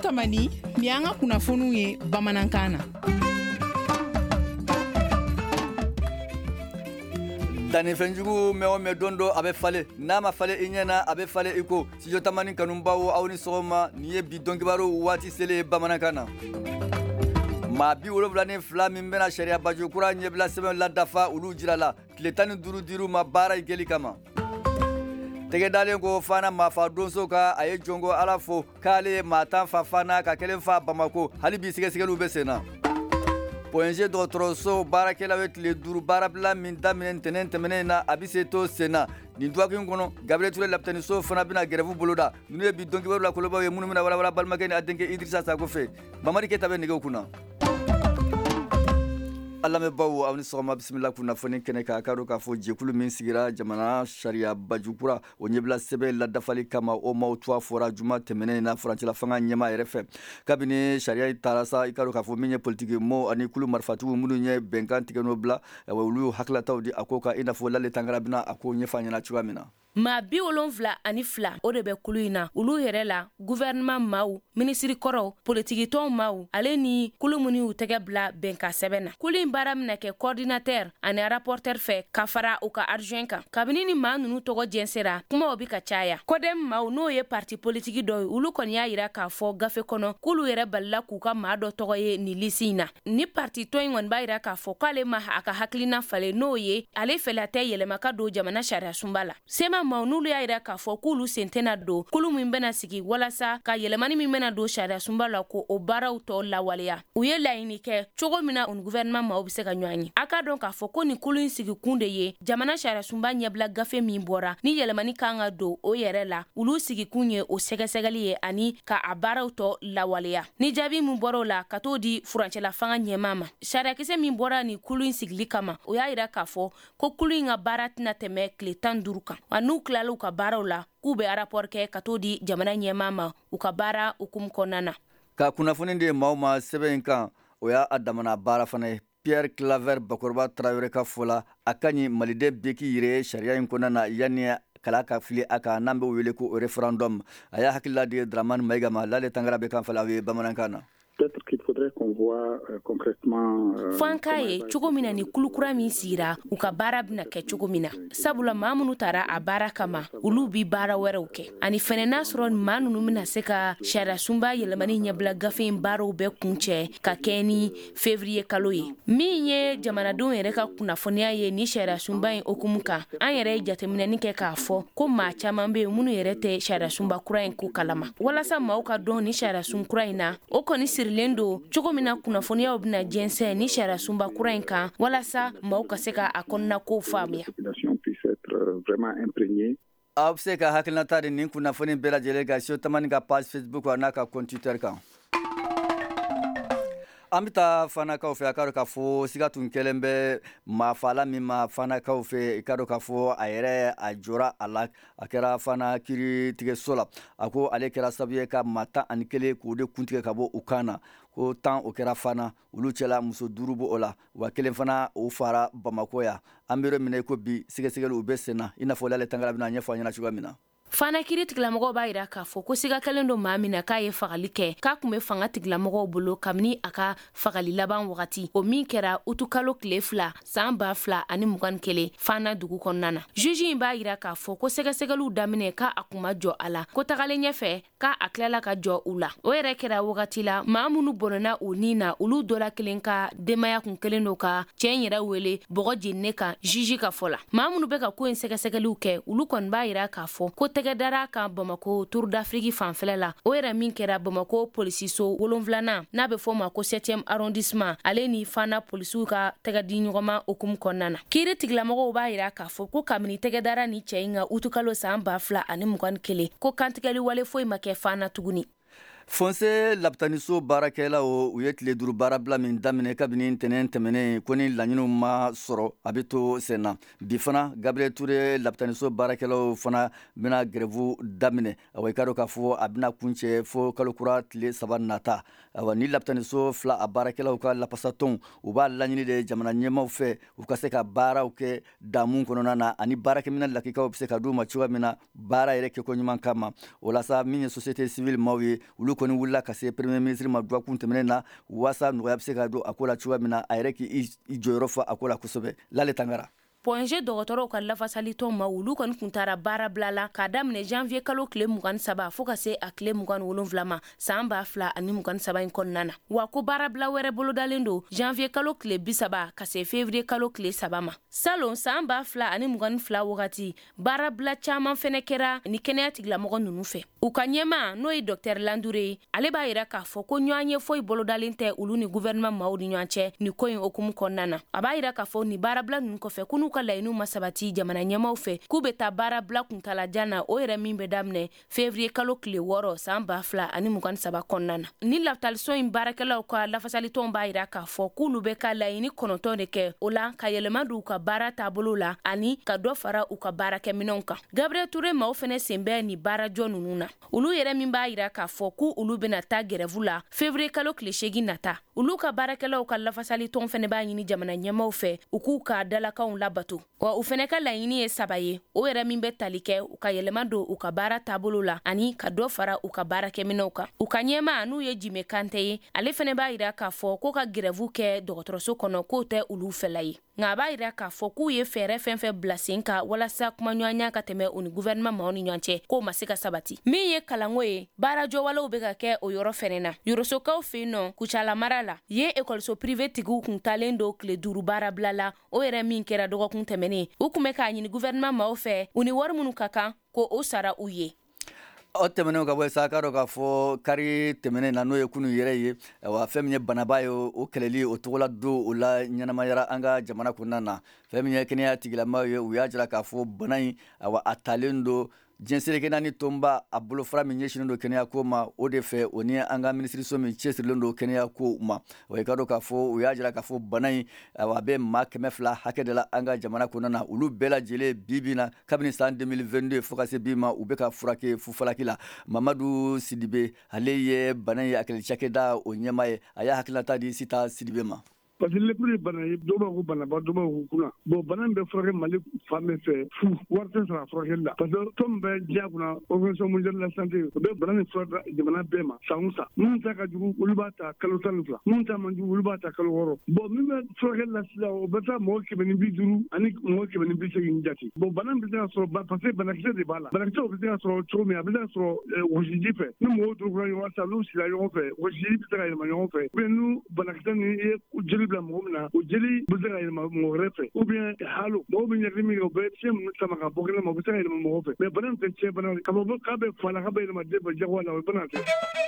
tamani ni an ka kunnafoniw ye bamanankan na. Dani fenjugu meo me dondo abe fale nama fale inyana abe fale iko sijo tamani kanumbawo awni soma niye bidongibaru wati sele bamanakana ma bi woloflani fla min bena sharia baju kura nyebla seben la dafa ulu jirala tletani duru diru ma bara igeli kama tege dalen ko fana ma fa donso ka aye jongo alafo kale matan fa fana ka kelen fa bamako hali bi sige sigelu besena Poenje dɔgɔtɔrɔso baarakɛla bɛ tile 5 baarabila min daminɛ ntɛnɛn tɛmɛnen na a bɛ se to sen na nin duwakin kɔnɔ Gabriel Ture lapitaniso fana bɛna grève boloda ninnu ye bi dɔnkibaru la kolobaw ye minnu bɛna walawala balimakɛ ni a denkɛ Idrissa Sako fɛ Mamadi Keyita bɛ nɛgɛw kunna Alamɛbaw aw ni sɔgɔma bisimila kunnafoni kɛnɛ ka k'a dɔn k'a fɔ jɛkulu min sigira jamana sariya bajukura o ɲɛbila sɛbɛn ladafali kama o maaw tuwa fɔra juma tɛmɛnen na furancɛla fanga ɲɛma yɛrɛ fɛ kabini sariya taara sa i k'a dɔn k'a fɔ min ye politiki mo ani kulu marifatigiw minnu ye bɛnkan tigɛ n'o bila olu hakilataw di a ko kan i n'a fɔ Lale Tangara bɛna a ko ɲɛfɔ an ɲɛna cogoya min na ma 72 o de bɛ kulu in na olu yɛrɛ la gouvernement maaw ministre kɔrɔw politiki tɔnw maaw ale ni kulu minnu y'u tɛgɛ bila bɛnkan sɛbɛn na kulu in baara mina kɛ coordinateur ani rapporteur fɛ ka fara u ka adjoint kan kabini ni maa ninnu tɔgɔ jɛnsɛra kumaw bi ka caya kodem maaw n'o ye parti politiki dɔ ye olu kɔni y'a yira k'a fɔ gafe kɔnɔ k'olu yɛrɛ balila k'u ka maa dɔ tɔgɔ ye ni lisi in na ni parti tɔn in kɔni b'a yira k'a fɔ k'ale ma a ka hakilina falen n'o ye ale fɛla tɛ yɛlɛma ka don jamana sariya sunba la sema maaw n'olu y'a yira k'a fɔ k'olu sen tɛna don kulu min bɛna sigi walasa ka yɛlɛmani min bɛna don sariya sunba la ko o baaraw tɔ lawaleya u ye laɲini kɛ cogo min na o gouvernement maaw bɛ se ka ɲɔgɔn ye a ka dɔn k'a fɔ ko ni kulu in sigi kun de ye jamana sariya sunba ɲɛbila gafe min bɔra ni yɛlɛmani kan ka don o yɛrɛ la olu sigi kun ye o sɛgɛsɛgɛli ye ani ka a baaraw tɔ lawaleya ni jaabi min bɔra o la ka t'o di furancɛla fanga ɲɛma ma sariyakisɛ min bɔra ni kulu in sigili kama o y'a yira k'a fɔ ko kulu in ka baara tɛna tɛmɛ tile 15 kan wa n'u tilala u ka baaraw la k'u bɛ rapport kɛ ka t'o di jamana ɲɛma ma u ka baara hukumu kɔnɔna na ka kunnafoni di maaw ma sɛbɛn in kan o y'a damana baara fana ye Pierre Claver Bakoroba Traoré ka fola a ka ɲi maliden bɛɛ k'i yɛrɛ sariya in kɔnɔna na yanni kala ka fili a kan n'an bɛ wele ko référendum a y'a hakilila di Dramane Maïga ma Lale Tangara bɛ kan fɔ aw ye bamanankan na peut-être qu'il faudrait qu'on voit concrètement fanka ye cogo mina ni kulukura min sigira u ka baara bina kɛ cogo mina sabula maa minnu tara a baara kama olu bi baara wɛrɛw kɛ ani fɛnɛ n'a sɔrɔ maa ninnu bena se ka sariya sunba yɛlɛmani ɲɛbila gafe in baaraw bɛɛ kuncɛ ka kɛ ni février kalo ye min ye jamanadenw yɛrɛ ka kunnafoniya ye ni sariya sunba in okumu kan an yɛrɛ ye jateminɛni kɛ k'a fɔ ko maa caman be minnu yɛrɛ tɛ sariya sunba kura in ko kalama walasa maaw ka dɔn ni sariya sun kura in na o kɔni sirilen do cogo min na kunnafoniyaw bena jɛnsɛ ni sariya sunba kura in kan walasa maaw ka se ka a kɔnɔna kow faamuya aw bɛ se ka hakilinata di nin kunnafoni bɛɛ lajɛlen ka sio tamani ka page Facebook a n'a ka compte Twitter kan an bɛ taa fanakaw fɛ a ka dɔn k'a fɔ siga tun kɛlen bɛ maafala min ma fanakaw fɛ i ka dɔn k'a fɔ a yɛrɛ a jɔra a la a kɛra fana kiiritigɛso la a ko ale kɛra sababu ye ka maa 11 k'o de kuntigɛ ka bɔ u kan na ko 10 o kɛra fana olu cɛla muso 5 bɔ o la wa 1 fana o fara Bamako yan an bɛ yɔrɔ min na i ko bi sɛgɛsɛgɛliw bɛ sen na i n'a fɔ Lale Tangara bɛna ɲɛfɔ an ɲɛna cogoya min na fana kiri tigilamɔgɔw b'a yira k'a fɔ ko siga kelen don maa min na k'a ye fagali kɛ k'a kun bɛ fanga tigilamɔgɔw bolo kabini a ka fagali laban wagati o min kɛra utukalo tile 2 san 2021 fana dugu kɔnɔna na juge in b'a yira k'a fɔ ko sɛgɛsɛgɛliw daminɛ k'a a kuma jɔ a la ko tagalen ɲɛfɛ k'a a tilala ka jɔ u la o yɛrɛ kɛra wagati la maa minnu bɔnɛna u ni na olu dɔla kelen ka denbaya kun kelen do ka cɛ in yɛrɛ wele bɔgɔ jenine kan juge ka fɔ la maa minnu bɛ ka ko in sɛgɛsɛgɛliw kɛ olu kɔni b'a yira k'a fɔ ko tɛgɛ dara kan Bamako Tour d'Afrique fanfɛla la o yɛrɛ min kɛra Bamako polisiso 7nan n'a bɛ fɔ ma ko 7e arrondissement ale ni fana polisiw ka tɛgɛ di ɲɔgɔnma okumu kɔnɔna na kiiri tigilamɔgɔw b'a yira k'a fɔ ko kabini tɛgɛ dara ni cɛ in ka utukalo san 2021 ko kantigɛli wale foyi ma kɛ fana tuguni Fonse lapitaniso baarakɛlaw u ye tile 5 baarabila min daminɛ kabini ntɛnɛn tɛmɛnen ko ni laɲiniw ma sɔrɔ a bɛ to sen na bi fana Gabriel Ture lapitaniso baarakɛlaw fana bɛna grève daminɛ awɔ i ka dɔn k'a fɔ a bɛna kuncɛ fo kalo kura tile 3 nata awɔ ni lapitaniso 2 a baarakɛlaw ka lapasatɔnw u b'a laɲini de jamana ɲɛmaw fɛ u ka se ka baaraw kɛ damu kɔnɔna na ani baarakɛminɛ lakikaw bɛ se ka d'u ma cogoya min na baara yɛrɛ kɛko ɲuman kama o la sa min ye société civile maaw ye olu kɔni wulila ka se premier ministre ma duwakun tɛmɛnen na wasa nɔgɔya bɛ se ka don a ko la cogoya min na a yɛrɛ k'i jɔyɔrɔ fɔ a ko la kosɛbɛ. Lale Tangara. PONG dɔgɔtɔrɔw ka lafasalitɔn ma olu kɔni kun taara baara bila la k'a daminɛ janvier kalo tile 27 fo ka se a tile 27 ma san 2023 in kɔnɔna na. Wa ko baara bila wɛrɛ bolodalen don janvier kalo tile 30 ka se février kalo tile 3 ma. Salon san 2022 wagati baara bila caman fɛnɛ kɛra ni kɛnɛya tigilamɔgɔ ninnu fɛ. U ka ɲɛma n'o ye Dr Landoure ale b'a yira k'a fɔ ko ɲɔgɔn ye foyi bolodalen tɛ olu ni gouvernement maaw ni ɲɔgɔn cɛ ni ko in okumu kɔnɔna na. A b'a yira k'a fɔ ni baara bila ninnu kɔfɛ k'u ka laɲiniw ma sabati jamana ɲɛmaw fɛ k'u bɛ taa baara bila kuntalajan na o yɛrɛ min bɛ daminɛ février kalo tile 6 san 2023 kɔnɔna na. Ni lafasalitɔn in baarakɛlaw ka lafasalitɔn b'a yira k'a fɔ k'olu bɛ ka laɲini 9 de kɛ o la ka yɛlɛma don u ka baara taabolo la ani ka dɔ fara u ka baarakɛminɛnw kan. Gabriel Touré maaw fɛnɛ sen bɛ ni baarajɔ ninnu na. Olu yɛrɛ min b'a yira k'a fɔ k'olu bɛna taa grève la février kalo tile 8 nata. Olu ka baarakɛlaw ka lafasalitɔn fɛnɛ b'a ɲini jamana ɲɛmaw fɛ u k'u ka dalakanw labato. Wa u fɛnɛ ka laɲini ye 3 ye o yɛrɛ min bɛ tali kɛ u ka yɛlɛma don u ka baara taabolo la ani ka dɔ fara u ka baarakɛminɛnw kan. U ka ɲɛma n'u ye Jime Kante ye ale fɛnɛ b'a yira k'a fɔ ko ka grève kɛ dɔgɔtɔrɔso kɔnɔ k'o tɛ olu fɛla ye. Nka a b'a yira k'a fɔ k'u ye fɛɛrɛ fɛn fɛn bila sen kan walasa kumaɲɔgɔnya ka tɛmɛ u ni gouvernement maaw ni ɲɔgɔn cɛ k'o ma se ka sabati. Min ye kalanko ye baarajɔwalew bɛ ka kɛ o yɔrɔ fɛnɛ na. Yorosokaw fɛ yen nɔ Kucala mara la ye école privé tigiw kun talen do tile 5 baara bila la o yɛrɛ min kɛra dɔgɔkun tɛmɛnen u kun bɛ k'a ɲini gouvernement maaw fɛ u ni wari minnu ka kan ko o sara u ye. O tɛmɛnen ka bɔ sa ka dɔ k'a fɔ kari tɛmɛnen na n'o ye kunu yɛrɛ ye wa fɛn min ye banaba ye o kɛlɛli o togo la don o la ɲɛnamayara an ka jamana kɔnɔna na fɛn min ye kɛnɛya tigilamaw ye u y'a jira k'a fɔ bana in a talen don diɲɛseleke naani tɔnba a bolofara min ɲɛsinnen don kɛnɛya ko ma o de fɛ o ni an ka minisiriso min cɛsirilen don kɛnɛya ko ma o ye ka dɔn k'a fɔ u y'a jira k'a fɔ bana in a bɛ maa 200 hakɛ de la an ka jamana kɔnɔna na olu bɛɛ lajɛlen bi na kabini san 2022 fo ka se bi ma u bɛ ka furakɛ fufalaki la Mamadu Sidibe ale ye bana in a kɛlɛ cakɛda o ɲɛma ye a y'a hakilinata di Sita Sidibe ma. Parce que le plus bana ye dɔw b'a ko banaba dɔw b'a ko kuna bon bana in bɛ furakɛ Mali fan bɛɛ fɛ fu wari tɛ sɔrɔ a furakɛli la parce que tɔn min bɛ diɲɛ kunna Organisation mondiale de la santé o bɛ bana nin fura jamana bɛɛ ma san o san minnu ta ka jugu olu b'a ta kalo 12 minnu ta man jugu olu b'a ta kalo 6 bon min bɛ furakɛli la sisan o bɛ taa mɔgɔ 150 ani mɔgɔ 180 jate bon bana in bɛ se ka sɔrɔ parce que banakisɛ de b'a la banakisɛw bɛ se ka sɔrɔ cogo min a bɛ se ka sɔrɔ wɔsiji fɛ ni mɔgɔw turukura ɲɔgɔn sa n'u sira ɲɔgɔn fɛ wɔsiji bɛ se ka yɛlɛma ɲɔgɔn fɛ ou bien n'u banakisɛ nin ye jeli bila mɔgɔ min na o jeli bɛ se ka yɛlɛma mɔgɔ wɛrɛ fɛ ou bien halo mɔgɔw bɛ ɲagami min kɛ o bɛ fiɲɛ minnu sama ka bɔ kɛnɛma o bɛ se ka yɛlɛma mɔgɔ fɛ mais bana in tɛ tiɲɛ bana k'a fɔ k'a bɛ fa la k'a bɛ yɛlɛma den bɛ jagoya la o ye bana tɛ.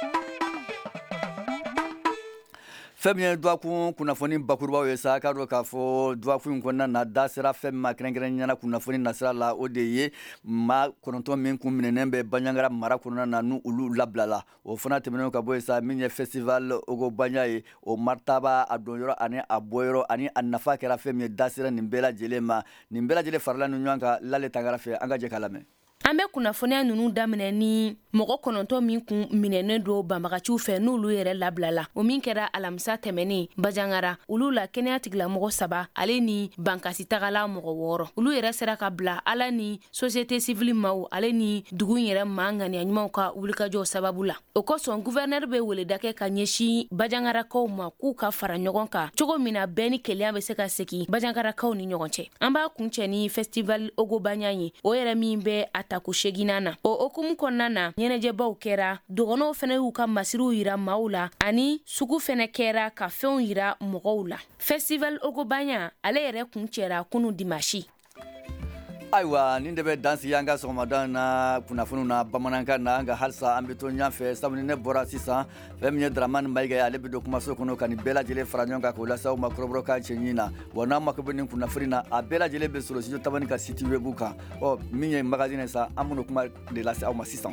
Fɛn min ye duwakun kunnafoni bakurubaw ye sa ka dɔn k'a fɔ duwakun in kɔnɔna na da sera fɛn min ma kɛrɛnkɛrɛnɲana kunnafoni nasira la o de ye maa 9 min kun minɛnen bɛ Bandiagara mara kɔnɔna na n'u olu labilala o fana tɛmɛnen ka bɔ yen sa min ye festival Ogo Banya ye o martaba a donyɔrɔ ani a bɔyɔrɔ ani a nafa kɛra fɛn min ye da sera nin bɛɛ lajɛlen ma nin bɛɛ lajɛlen farala ni ɲɔgɔn kan Lale Tangara fɛ an ka jɛ k'a lamɛn. An bɛ kunnafoniya ninnu daminɛ ni mɔgɔ 9 min kun minɛnen don banbagaciw fɛ n'olu yɛrɛ labilala o min kɛra alamisa tɛmɛnen Bandiagara olu la kɛnɛya tigilamɔgɔ 3 ale ni bankasi tagala mɔgɔ 6 olu yɛrɛ sera ka bila ala ni société civile maaw ale ni dugu yɛrɛ maa ŋaniya ɲumanw ka wulikajɔ sababu la o kosɔn gouverneur bɛ weleda kɛ ka ɲɛsin Bandiagarakaw ma k'u ka fara ɲɔgɔn kan cogo min na bɛɛ ni keleya bɛ se ka segin Bandiagarakaw ni ɲɔgɔn cɛ an b'a kuncɛ ni festival Ogo Banya ye o yɛrɛ min bɛ ko seginna na o okumu kɔnɔna na ɲɛnajɛbaw kɛra dɔgɔnɔw fɛnɛ y'u ka masiriw yira maaw la ani sugu fɛnɛ kɛra ka fɛnw yira mɔgɔw la festival Ogo Banya ale yɛrɛ kun cɛra kunu dimanche. Ayiwa nin de bɛ dansigi an ka sɔgɔmada na kunnafoniw na bamanankan na an ka halisa an bɛ to ɲɔgɔn fɛ sabu ni ne bɔra sisan fɛn min ye Dramani Mayiga ye ale bɛ don kumaso kɔnɔ ka nin bɛɛ lajɛlen fara ɲɔgɔn kan k'o lase aw ma kɔrɔbɔrɔkan cɛɲi na wa n'aw mako bɛ nin kunnafoni na a bɛɛ lajɛlen bɛ sɔrɔ studio Tabani ka site web kan min ye magazine sa an bɛna kuma de lase aw ma sisan.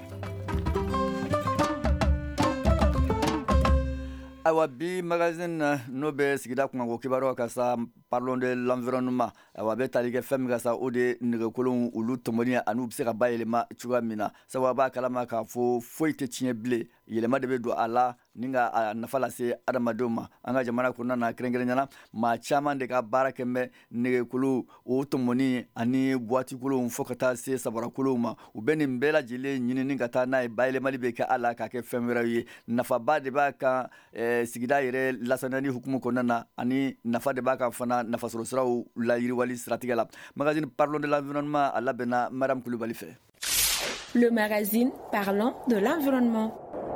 Ayiwa bi magazine n'o bɛ sigida kunkanko kibaruyaw kan sa parlons de l'environnement wa be tali ke fem ga sa o de nege kolon ulu tomoni anu se ka bayelema chuga mina sa wa ba kalama ka fo foite tinye ble yelema de be do ala ninga nafala se adamadoma anga jamana kuna na krengelenya ma chama de ka barake me nege kulu o tomoni ani boati kulu fokata se sabara kulu ma u beni mbela jile nyini ninga ta na bayelema libe ka ala ka ke femera yi nafa ba de ba ka sigida yere lasanani hukumu konana ani nafa de ba ka fana nafa sorosra la yiri wali stratégie. Magazine Parlons de l'environnement à la Bena, Madame Koulibaly fait. Le magazine Parlons de l'environnement.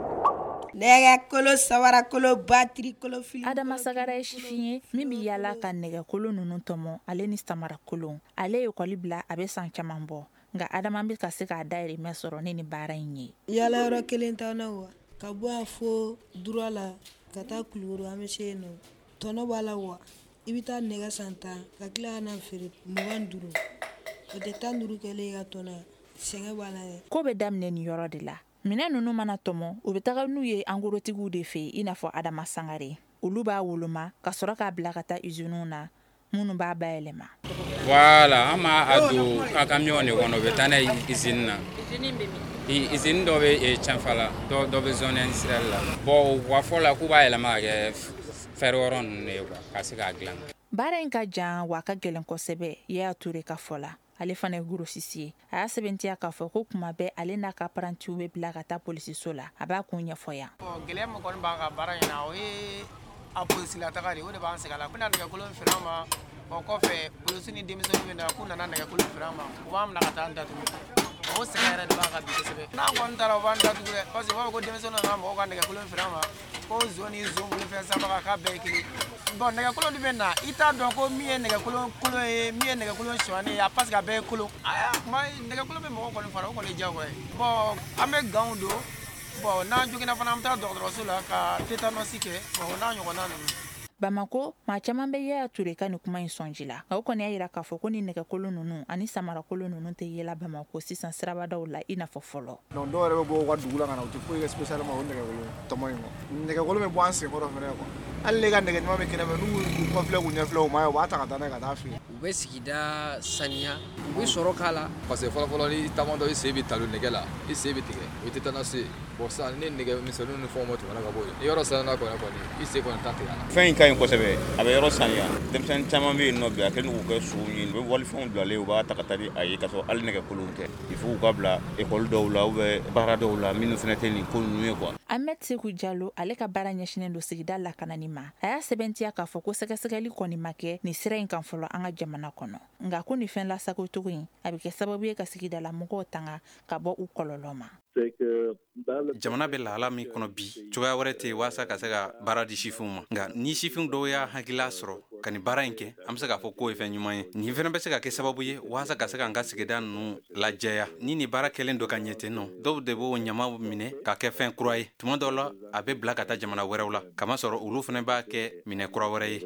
Adama Sagara ye sifinye min bi yala ka nɛgɛ kolo nunu tɔmɔ ale ni samara kolon ale ekɔli bila a bɛ san caman bɔ nka Adama bɛ ka se k'a dayirimɛ sɔrɔ ni baara in ye. Yala yɔrɔ kelen t'an na wa ka bɔ a fo dura la ka taa Kulukoro an bɛ se yen nɔ tɔnɔ b'a la wa i bɛ taa nɛgɛ san 10 ka tila ka na feere 25 o tɛ 15 kɛlen ka tɔnɔ sɛgɛn b'a la dɛ. Ko bɛ daminɛ nin yɔrɔ de la. Minɛn ninnu mana tɔmɔ u bɛ taga n'u ye angorotigiw de fɛ i n'a fɔ Adama Sangare. Olu b'a woloma ka sɔrɔ k'a bila ka taa usines na minnu b'a bayɛlɛma. Voilà, an b'a don a camion de kɔnɔ u bɛ taa n'a ye usine na. Usine dɔ bɛ Tianfala dɔ bɛ zone industrielle la. Bon u ka fɔ la k'u b'a yɛlɛma ka kɛ fɛrɛ yɔrɔ ninnu de ye ka se k'a dilan. Baara in ka jan wa ka gɛlɛn kosɛbɛ Yaya Ture ka fɔ la. Ale fana ye grossiste ye. A y'a sɛbɛntiya k'a fɔ ko kuma bɛɛ ale n'a ka apprentiw bɛ bila ka taa polisiso la. A b'a kun ɲɛfɔ yan. Gɛlɛya min kɔni b'an ka baara in na o ye a polisila taga de o de b'an sɛgɛn a la. U bɛna nɛgɛkolon feere an ma o kɔfɛ polisi ni denmisɛnninw bɛ na k'u nana nɛgɛkolon feere an ma u b'an bila ka taa an datugu. O sɛgɛn yɛrɛ de b'an ka bi kosɛbɛ. N'an kɔni taara u b'an datugu dɛ parce que u b'a fɔ ko denmisɛnninw nana mɔgɔw ka nɛgɛkolon feere an ma ko zon ni zon bolofɛn sanbaga k'a bɛɛ ye kelen. Bon nɛgɛkolon de bɛ na i t'a dɔn ko min ye nɛgɛkolon kolon ye min ye nɛgɛkolon suɲɛni ye parce que a bɛɛ ye kolon. Kuma nɛgɛkolon bɛ mɔgɔ kɔni fara o kɔni ye diyagoya ye. Bon an bɛ gants don bon n'an joginna fana an bɛ taa dɔgɔtɔrɔso la ka tétanos kɛ bon n'a ɲɔgɔnna ninnu. Bamako maa caman bɛ Yaya Ture ka nin kuma in sɔnji la nka o kɔni y'a jira k'a fɔ ko ni nɛgɛkolon ninnu ani samara kolon ninnu tɛ yela Bamako sisan sirabadaw la i n'a fɔ fɔlɔ. Donc dɔw yɛrɛ bɛ bɔ u ka dugu la ka na u tɛ foyi kɛ spécialement o nɛgɛkolon tɔmɔ in kɔ. Nɛgɛkolon bɛ bɔ an senkɔrɔ fɛnɛ quoi. Hali ne ka nɛgɛ ɲuman bɛ kɛnɛ fɛ n'u kɔfilɛ k'u ɲɛfilɛ u ma ye u b'a ta ka taa n'a ye ka taa feere. U bɛ sigida saniya u bɛ sɔrɔ k'a la. Parce que fɔlɔfɔlɔ ni taamantɔ i sen bɛ talo nɛgɛ la i sen bɛ tigɛ o tɛ taa na se bon sisan ni nɛgɛ misɛnninw ni fɛnw ma tɛmɛ ka bɔ yen ni yɔrɔ sanuyana kɔni i sen kɔni t'a tigɛ a la. Fɛn in ka ɲi kosɛbɛ a bɛ yɔrɔ sanuya denmisɛnnin caman bɛ yen nɔ bi a kɛlen k'u kɛ sow ye u bɛ walifɛnw bilalen u b'a ta ka taa di a ye ka sɔrɔ hali nɛgɛkolon tɛ il faut k'u ka bila école dɔw la ou bien baara dɔw la minnu fana tɛ nin ko ninnu ye quoi. Ahmed Sekou Diallo ale ka baara ɲɛsinnen don sigida lakanani ma a y'a sɛbɛntiya k'a fɔ ko sɛgɛsɛgɛli kɔni ma kɛ nin sira in kan fɔlɔ an ka jamana kɔnɔ nka ko nin fɛn lasagocogo in a bɛ kɛ sababu ye ka sigida la mɔgɔw tanga ka bɔ u kɔlɔlɔ ma. Jamana bɛ lahala min kɔnɔ bi cogoya wɛrɛ tɛ waasa ka se ka baara di sifinw ma nka ni sifin dɔw y'a hakilila sɔrɔ ka nin baara in kɛ an bɛ se k'a fɔ k'o ye fɛn ɲuman ye nin fɛnɛ bɛ se ka kɛ sababu ye waasa ka se ka an ka sigida ninnu lajɛya ni nin baara kɛlen don ka ɲɛ ten nɔ dɔw de b'o ɲama minɛ ka kɛ fɛn kura ye tuma dɔw la a bɛ bila ka taa jamana wɛrɛw la kamasɔrɔ olu fɛnɛ b'a kɛ minɛ kura wɛrɛ ye.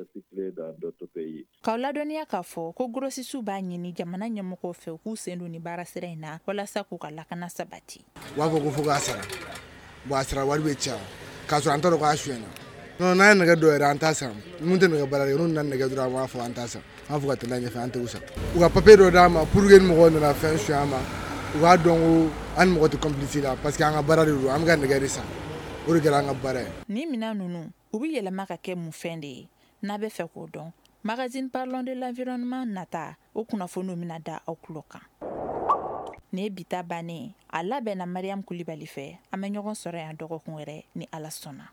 K'aw ladɔnniya k'a fɔ ko grossistes b'a ɲini jamana ɲɛmɔgɔw fɛ u k'u sen don ni baara sira in na walasa k'u ka lakana sabati. U b'a fɔ ko fo k'a sara bon a sara wari bɛ caya k'a sɔrɔ an t'a dɔn k'a suyɛnna non n'an ye nɛgɛ dɔw yɛrɛ an t'a sara mun tɛ nɛgɛ baara ye n'u nana nɛgɛ dɔrɔn an b'a fɔ an t'a sara an fɔ ka tɛmɛ ɲɛfɛ an t'u sara u ka papier dɔ d'an ma pour que ni mɔgɔw nana fɛn suɲɛ an ma u k'a dɔn ko an ni mɔgɔ tɛ complice la parce que an ka baara de don an bɛ ka nɛgɛ de san o de kɛra an ka baara ye. Ni minɛn ninnu u bɛ yɛlɛma ka kɛ mun fɛn de ye n'a bɛ fɛ k'o dɔn magazine Parlons de l'environnement nata o kunnafoniw bɛna da aw tulo kan. Nin ye bita bannen a labɛnna Mariam Kulibali fɛ an bɛ ɲɔgɔn sɔrɔ yan dɔgɔkun wɛrɛ ni Ala sɔnna.